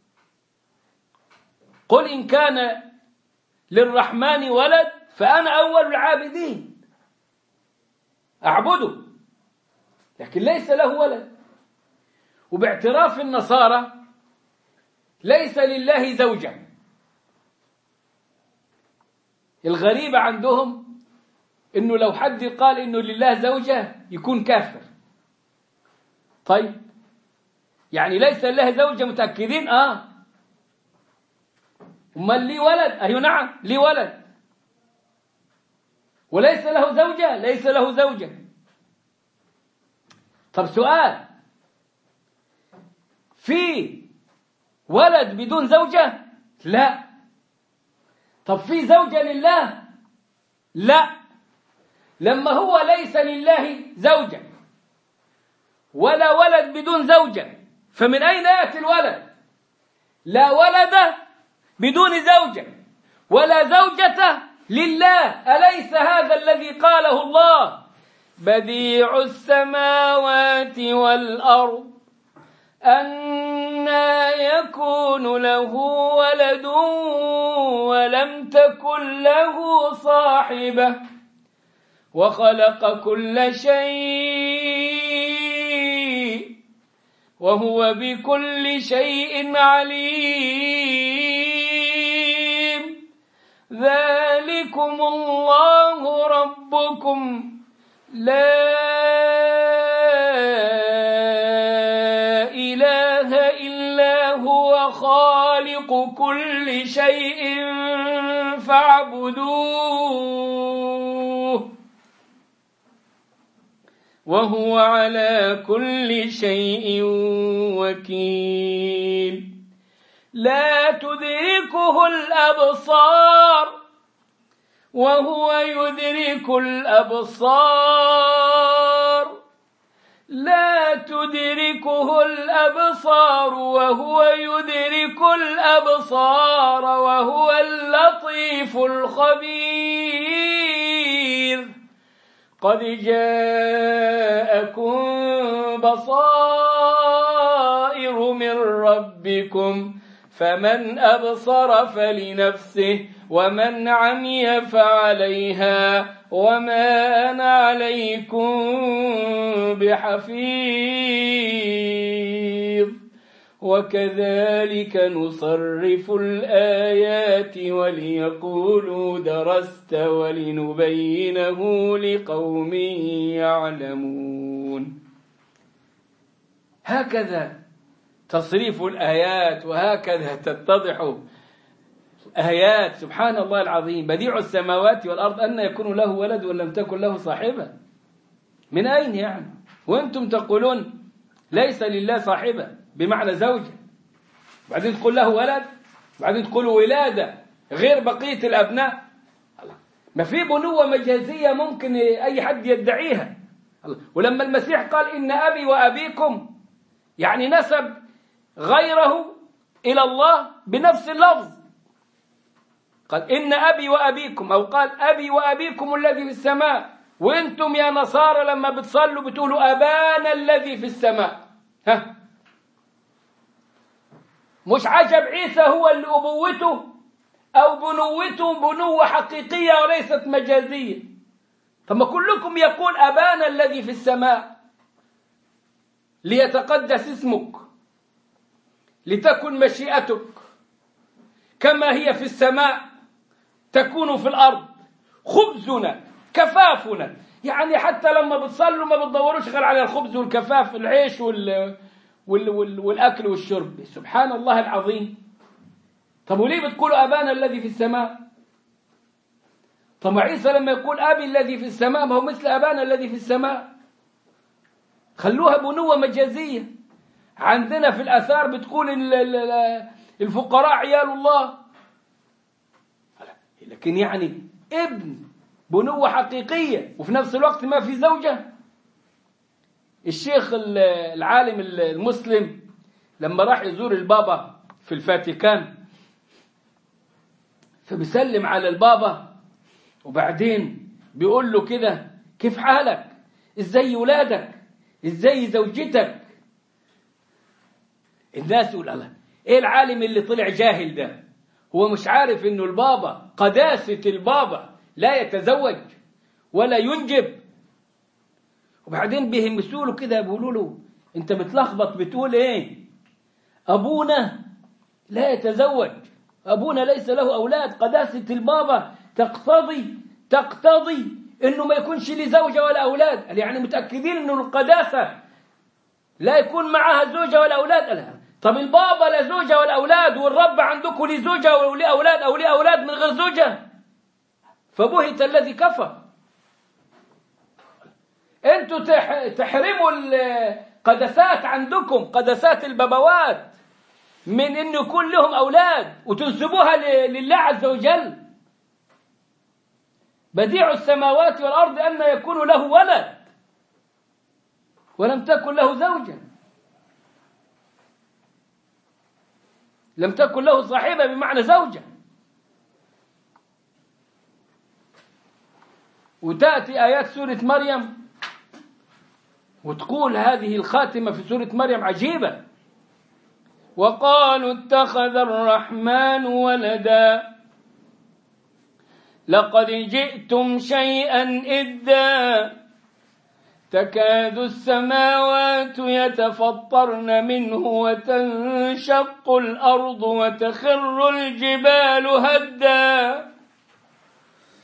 قل إن كان للرحمن ولد فأنا أول العابدين أعبده، لكن ليس له ولد. وباعتراف النصارى ليس لله زوجة. الغريبة عندهم إنه لو حد قال إنه لله زوجة يكون كافر. طيب يعني ليس لله زوجة متأكدين؟ أما لي ولد؟ أيوة نعم لي ولد. وليس له زوجة؟ ليس له زوجة. طب سؤال، في ولد بدون زوجة؟ لا. طب في زوجة لله؟ لا. لما هو ليس لله زوجة ولا ولد بدون زوجة، فمن أين يأتي الولد؟ لا ولد بدون زوجة ولا زوجة لله. أليس هذا الذي قاله الله بديع السماوات والأرض أنى يكون له ولد ولم تكن له صاحبة وخلق كل شيء وهو بكل شيء عليم ذلكم الله ربكم لا إله كل شيء فاعبدوه وهو على كل شيء وكيل لا تدركه الأبصار وهو يدرك الأبصار لا تدركه الأبصار وهو يدرك الأبصار وهو اللطيف الخبير قد جاءكم بصائر من ربكم فمن أبصر فلنفسه ومن عمي فعليها وما أنا عليكم بحفيظ وكذلك نصرف الآيات وليقولوا درست ولنبينه لقوم يعلمون. هكذا تصريف الآيات وهكذا تتضح آيات. سبحان الله العظيم، بديع السماوات والأرض أن يكون له ولد ولم تكن له صاحبة. من أين يعني؟ وأنتم تقولون ليس لله صاحبة بمعنى زوجة، بعدين تقول له ولد، بعدين تقولوا ولادة غير بقية الأبناء. ما في بنوة مجازية ممكن أي حد يدعيها. ولما المسيح قال إن أبي وأبيكم، يعني نسب غيره إلى الله بنفس اللفظ. قال إن أبي وأبيكم، أو قال أبي وأبيكم الذي في السماء. وإنتم يا نصارى لما بتصلوا بتقولوا أبانا الذي في السماء. ها، مش عجب عيسى هو اللي أبوته أو بنوته بنوة حقيقية وليست مجازية. ثم كلكم يقول أبانا الذي في السماء، ليتقدس اسمك، لتكن مشيئتك كما هي في السماء تكون في الأرض، خبزنا كفافنا. يعني حتى لما بتصلوا ما بتدوروش غير على الخبز والكفاف، العيش والأكل والشرب. سبحان الله العظيم. طب وليه بتقولوا أبانا الذي في السماء؟ طب عيسى لما يقول أبي الذي في السماء ما هو مثل أبانا الذي في السماء. خلوها بنوة مجازية. عندنا في الآثار بتقول الفقراء عيال الله، لكن يعني ابن بنوة حقيقية وفي نفس الوقت ما في زوجة. الشيخ العالم المسلم لما راح يزور البابا في الفاتيكان، فبيسلم على البابا وبعدين بيقول له كده كيف حالك، ازاي ولادك، ازاي زوجتك. الناس يقول الله ايه العالم اللي طلع جاهل ده، هو مش عارف انه البابا قداسة البابا لا يتزوج ولا ينجب. وبعدين بيهمسوا له كده بيقولوا له انت متلخبط، بتقول ايه؟ ابونا لا يتزوج، ابونا ليس له اولاد، قداسة البابا تقتضي انه ما يكونش لي زوجة ولا اولاد. قال يعني متأكدين انه القداسة لا يكون معها زوجة ولا اولاد؟ قال طب البابا لا زوجة ولا اولاد، والرب عندكم لي زوجة ولي اولاد او لي اولاد من غير زوجة. فبهت الذي كفر. انتوا تحرموا القدسات عندكم، قدسات البابوات، من انه يكون لهم اولاد وتنسبوها لله عز وجل. بديع السماوات والارض ان يكون له ولد ولم تكن له زوجة، لم تكن له صاحبة بمعنى زوجة. وتأتي آيات سورة مريم وتقول هذه الخاتمة في سورة مريم عجيبة: وقالوا اتخذ الرحمن ولدا لقد جئتم شيئا إدا تكاد السماوات يتفطرن منه وتنشق الأرض وتخر الجبال هدا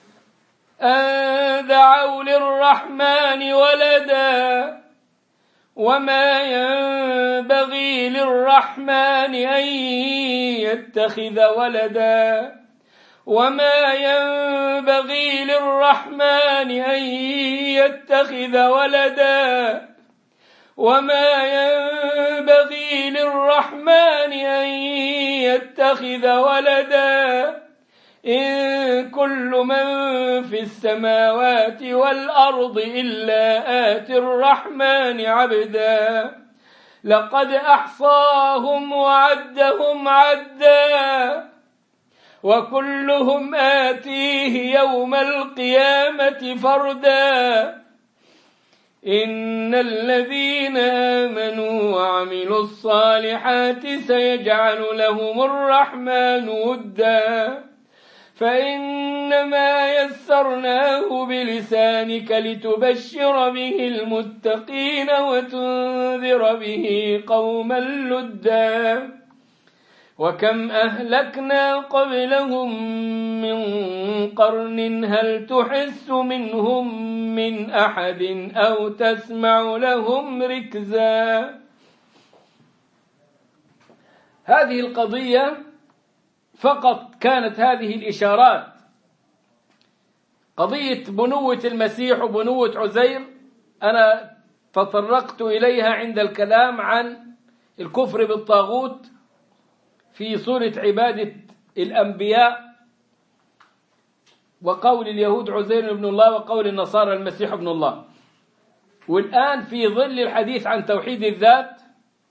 أن دعوا للرحمن ولدا وما ينبغي للرحمن أن يتخذ ولدا وما ينبغي للرحمن أن يتخذ ولدا وما ينبغي للرحمن أن يتخذ ولدا إن كل من في السماوات والأرض إلا آتي الرحمن عبدا لقد أحصاهم وعدهم عدا وكلهم آتيه يوم القيامة فردا إن الذين آمنوا وعملوا الصالحات سيجعل لهم الرحمن ودا فإنما يسرناه بلسانك لتبشر به المتقين وتنذر به قوما لدا وكم أهلكنا قبلهم من قرن هل تحس منهم من أحد أو تسمع لهم ركزا. هذه القضية فقط كانت هذه الإشارات، قضية بنوة المسيح وبنوة عزير أنا تطرقت إليها عند الكلام عن الكفر بالطاغوت في صورة عبادة الأنبياء، وقول اليهود عزير ابن الله وقول النصارى المسيح ابن الله. والآن في ظل الحديث عن توحيد الذات،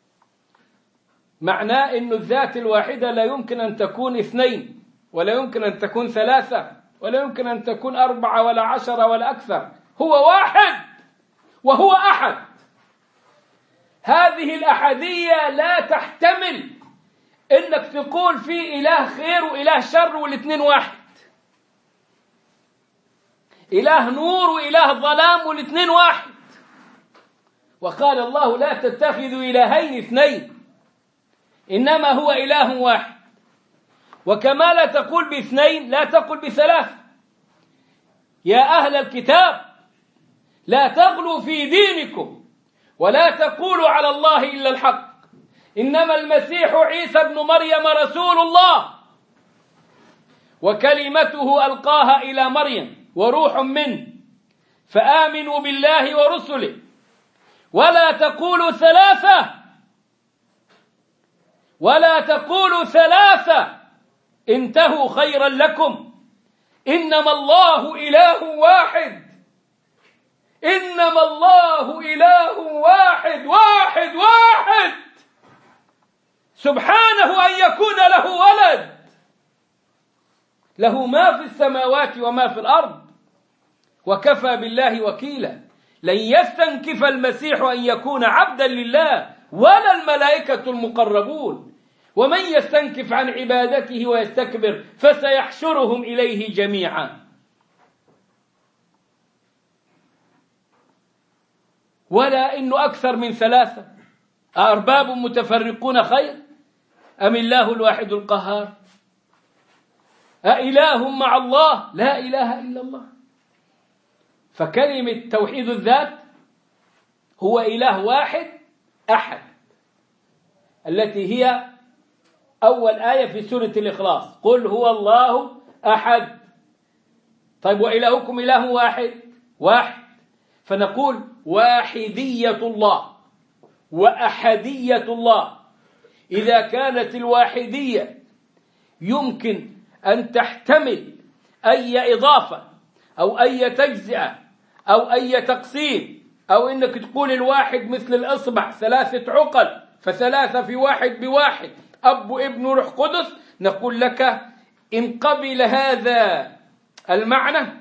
معناه أن الذات الواحدة لا يمكن أن تكون اثنين ولا يمكن أن تكون ثلاثة ولا يمكن أن تكون 4 ولا 10 ولا أكثر، هو واحد وهو أحد. هذه الأحدية لا تحتمل إنك تقول في إله خير وإله شر والاثنين واحد، إله نور وإله ظلام والاثنين واحد. وقال الله لا تتخذوا إلهين اثنين إنما هو إله واحد. وكما لا تقول باثنين لا تقول بثلاث. يا أهل الكتاب لا تغلوا في دينكم ولا تقولوا على الله إلا الحق، إنما المسيح عيسى ابن مريم رسول الله وكلمته ألقاها إلى مريم وروح منه، فآمنوا بالله ورسله ولا تقولوا ثلاثة انتهوا خيرا لكم، إنما الله إله واحد، إنما الله إله واحد واحد واحد، سبحانه أن يكون له ولد، له ما في السماوات وما في الأرض، وكفى بالله وكيلا. لن يستنكف المسيح أن يكون عبدا لله ولا الملائكة المقربون، ومن يستنكف عن عبادته ويستكبر فسيحشرهم إليه جميعا. ولا إنه أكثر من 3 أأرباب متفرقون خير أم الله الواحد القهار أإله مع الله لا إله إلا الله. فكلمة توحيد الذات هو إله واحد أحد، التي هي أول آية في سورة الإخلاص، قل هو الله أحد. طيب وإلهكم إله واحد، فنقول واحدية الله وأحدية الله. إذا كانت الواحدية يمكن أن تحتمل أي إضافة أو أي تجزئة أو أي تقسيم، أو إنك تقول الواحد مثل الإصبع 3 عقل ف3 في واحد بواحد، أب وابن وروح قدس، نقول لك إن قبل هذا المعنى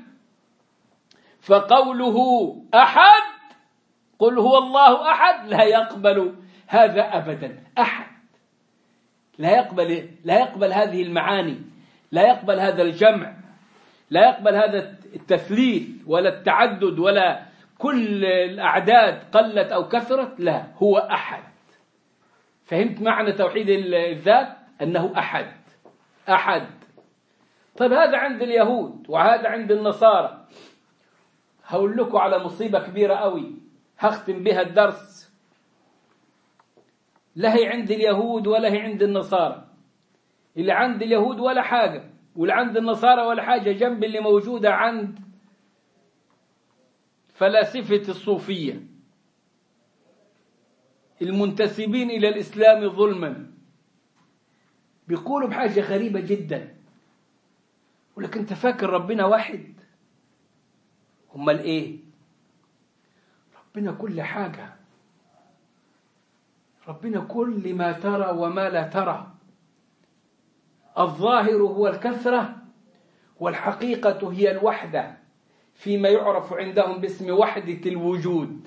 فقوله أحد قل هو الله أحد لا يقبل هذا أبدا. أحد لا يقبل هذه المعاني، لا يقبل هذا الجمع، لا يقبل هذا التثليث ولا التعدد ولا كل الأعداد قلت أو كثرت، لا، هو أحد. فهمت معنى توحيد الذات؟ أنه أحد. طيب هذا عند اليهود وهذا عند النصارى. هقول لكم على مصيبة كبيرة قوي هختم بها الدرس. لا هي عند اليهود ولا هي عند النصارى. اللي عند اليهود ولا حاجة، واللي عند النصارى ولا حاجة، جنب اللي موجودة عند فلاسفة الصوفية المنتسبين إلى الإسلام ظلما. بيقولوا بحاجة غريبة جدا، ولكن أنت فاكر ربنا واحد؟ امال إيه؟ ربنا كل حاجة، ربنا كل ما ترى وما لا ترى. الظاهر هو الكثرة، والحقيقة هي الوحدة، فيما يعرف عندهم باسم وحدة الوجود.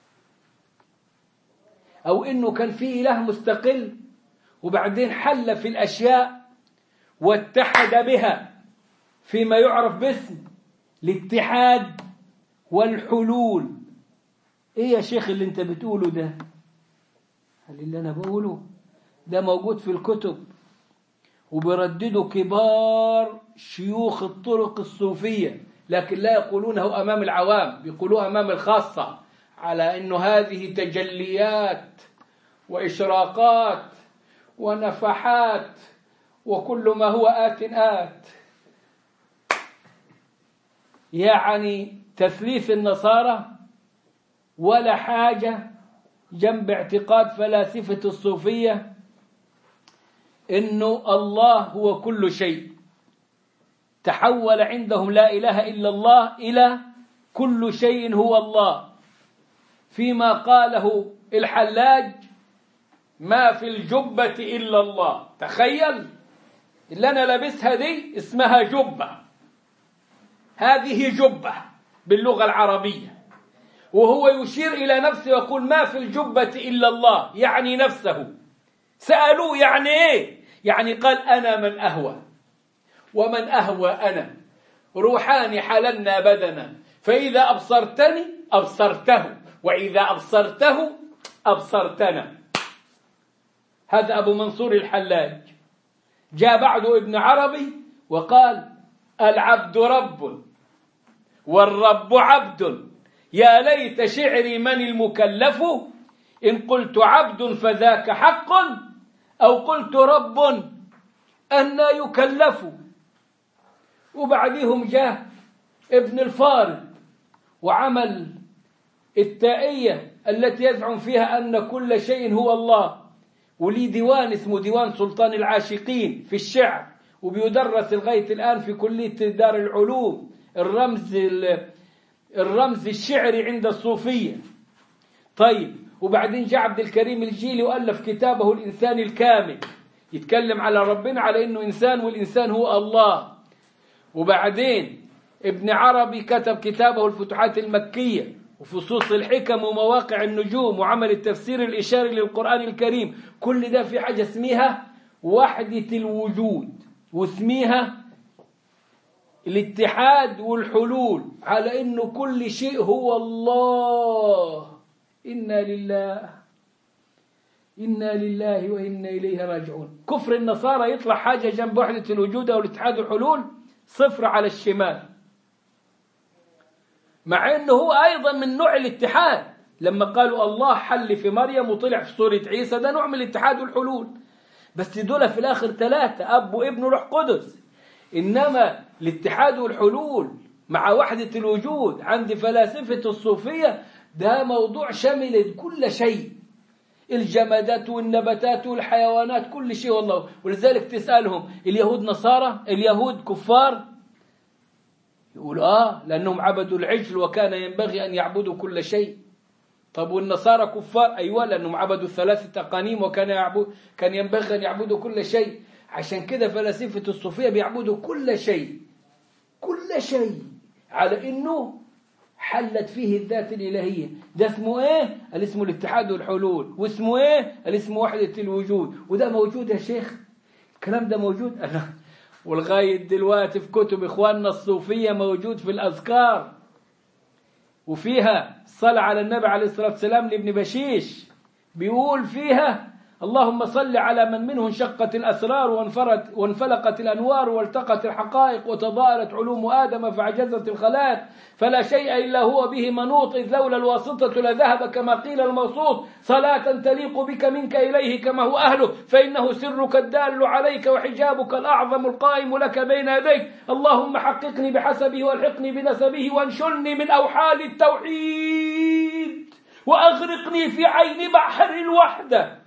أو إنه كان في إله مستقل وبعدين حل في الأشياء واتحد بها، فيما يعرف باسم الاتحاد والحلول. إيه يا شيخ اللي أنت بتقوله ده؟ هل اللي أنا بقوله ده موجود في الكتب وبردده كبار شيوخ الطرق الصوفية، لكن لا يقولونه أمام العوام، بيقولوه أمام الخاصة، على أنه هذه تجليات وإشراقات ونفحات وكل ما هو آت. يعني تثليث النصارى ولا حاجة جنب اعتقاد فلاسفة الصوفية إنه الله هو كل شيء. تحول عندهم لا إله إلا الله إلى كل شيء هو الله، فيما قاله الحلاج: ما في الجبة إلا الله. تخيل اللي أنا لابسها دي اسمها جبة، هذه جبة باللغة العربية، وهو يشير إلى نفسه ويقول ما في الجبة إلا الله، يعني نفسه. سألوه يعني إيه؟ يعني قال: أنا من أهوى، ومن أهوى أنا، روحان حللنا بدنا، فإذا أبصرتني أبصرته، وإذا أبصرته أبصرتنا. هذا أبو منصور الحلاج. جاء بعده ابن عربي وقال: العبد رب والرب عبد، يا ليت شعري من المكلف، إن قلت عبد فذاك حق، أو قلت رب أنا يكلف. وبعدهم جاء ابن الفارض وعمل التائية التي يزعم فيها أن كل شيء هو الله، ولي ديوان اسمه ديوان سلطان العاشقين في الشعر، وبيدرس لغاية الآن في كلية دار العلوم، الرمز الشعري عند الصوفية. طيب، وبعدين جاء عبد الكريم الجيلي وألف كتابه الإنسان الكامل، يتكلم على ربنا على إنه إنسان والإنسان هو الله. وبعدين ابن عربي كتب كتابه الفتوحات المكية وفصوص الحكم ومواقع النجوم وعمل التفسير الإشاري للقرآن الكريم. كل ده في حاجة اسمها وحدة الوجود، واسمها الاتحاد والحلول، على إنه كل شيء هو الله. إنا لله وإنا إليه راجعون. كفر النصارى يطلع حاجة جنب وحدة الوجود أو الاتحاد والحلول 0 على الشمال، مع أنه هو أيضا من نوع الاتحاد. لما قالوا الله حل في مريم وطلع في صورة عيسى، ده نوع من الاتحاد والحلول، بس دول في الآخر 3: أب وابن وروح قدس. إنما الاتحاد والحلول مع وحدة الوجود عند فلاسفة الصوفية ده موضوع شمل كل شيء، الجمادات والنباتات والحيوانات، كل شيء والله. ولذلك تسألهم: اليهود نصارى؟ اليهود كفار؟ يقول لأنهم عبدوا العجل وكان ينبغي أن يعبدوا كل شيء. طب والنصارى كفار؟ أيوة، لأنهم عبدوا 3 أقانيم كان ينبغي أن يعبدوا كل شيء. عشان كده فلاسفة الصوفية بيعبدوا كل شيء على إنه حلت فيه الذات الإلهية. ده اسمه إيه؟ الاسم الاتحاد والحلول. واسمه إيه؟ الاسم وحدة الوجود. وده موجود يا شيخ، الكلام ده موجود. والغاية دلوقتي في كتب إخواننا الصوفية موجود في الأذكار، وفيها صلاة على النبي عليه الصلاة والسلام لابن بشيش، بيقول فيها: اللهم صل على من منه انشقت الأسرار وانفلقت الأنوار والتقت الحقائق وتضارت علوم آدم فعجزت الخلائق فلا شيء إلا هو به منوط إذ لولا الواسطة لذهب كما قيل الموصوف صلاة تليق بك منك إليه كما هو أهله فإنه سرك الدال عليك وحجابك الأعظم القائم لك بين يديك اللهم حققني بحسبه والحقني بنسبه وانشلني من أوحال التوحيد وأغرقني في عين بحر الوحدة.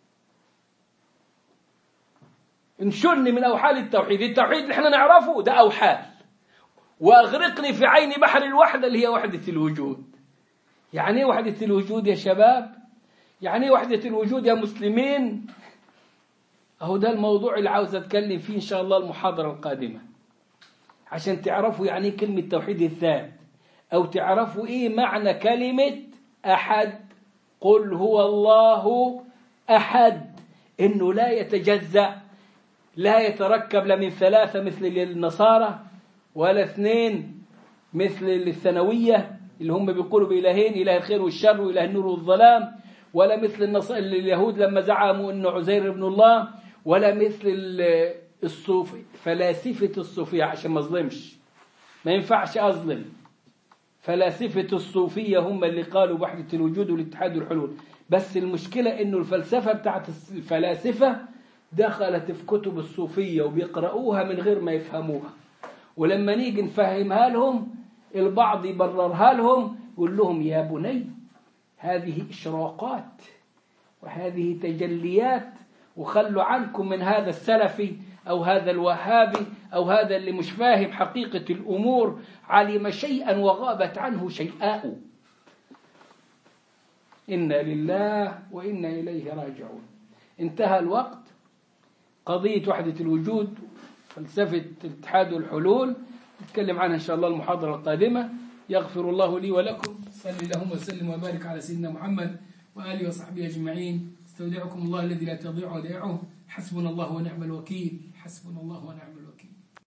انشلني من أوحال التوحيد، التوحيد اللي احنا نعرفه ده أوحال، وأغرقني في عين بحر الوحدة اللي هي وحدة الوجود. يعني ايه وحدة الوجود يا شباب؟ يعني ايه وحدة الوجود يا مسلمين؟ اهو ده الموضوع اللي عاوز اتكلم فيه ان شاء الله المحاضرة القادمة، عشان تعرفوا يعني ايه كلمة توحيد الذات، او تعرفوا ايه معنى كلمة أحد. قل هو الله أحد، انه لا يتجزأ، لا يتركب لا من ثلاثة مثل النصارى ولا اثنين مثل الثانوية اللي هم بيقولوا بإلهين، إله الخير والشر وإله النور والظلام، ولا مثل اليهود لما زعموا أنه عزير ابن الله، ولا مثل الصوفي فلاسفة الصوفية، عشان ما أظلمش، ما ينفعش أظلم. فلاسفة الصوفية هم اللي قالوا بوحدة الوجود والاتحاد والحلول. بس المشكلة أنه الفلسفة بتاعت الفلاسفة دخلت في كتب الصوفية وبيقرأوها من غير ما يفهموها، ولما نيجي نفهمها لهم البعض يبررها لهم يقول لهم يا بني هذه إشراقات وهذه تجليات، وخلوا عنكم من هذا السلفي أو هذا الوهابي أو هذا اللي مش فاهم حقيقة الأمور، علم شيئا وغابت عنه شيئاء. إنا لله وإنا إليه راجعون. انتهى الوقت. قضية وحدة الوجود، فلسفة الاتحاد والحلول، نتكلم عنها إن شاء الله المحاضرة القادمة. يغفر الله لي ولكم. صلى اللهم وسلم وبارك على سيدنا محمد وآله وصحبه أجمعين. استودعكم الله الذي لا تضيع ودائعه. حسبنا الله ونعم الوكيل. حسبنا الله ونعم الوكيل.